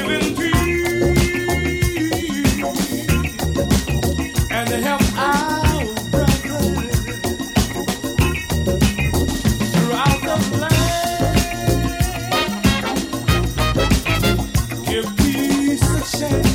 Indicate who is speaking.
Speaker 1: in peace and to help our brothers throughout the land. Give peace a chance.